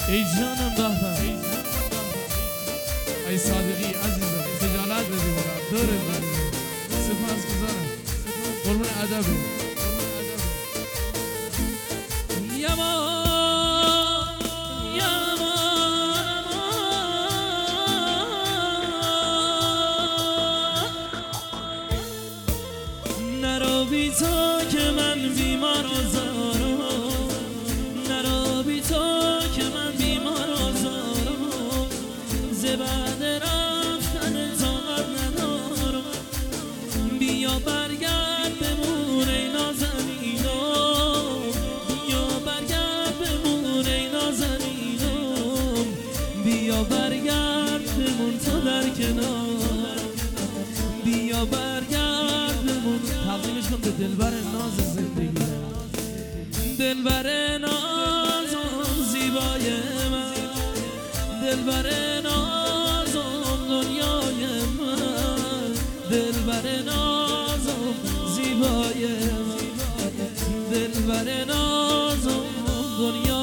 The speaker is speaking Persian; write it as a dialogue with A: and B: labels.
A: ای جانم بهبه ای صادقی عزیزم خجالت بدی برم دورت بدی سپاس گذارم قربون ادبی
B: نرو بی تو که من بیمار و زارم نرو بی تو که من بیمار و زارم زبد رفتن طاقت ندارم بیا برگرد بمون ای نازنینم بیا برگرد بمون ای نازنینم بیا برگرد بمون تو در کنار بیا برگرد بمون تقدیمش کن به دلبر ناز زندگی دلبر نازم زیبای من دلبر نازم دنیای من دلبر نازم زیبای من دلبر نازم دنیای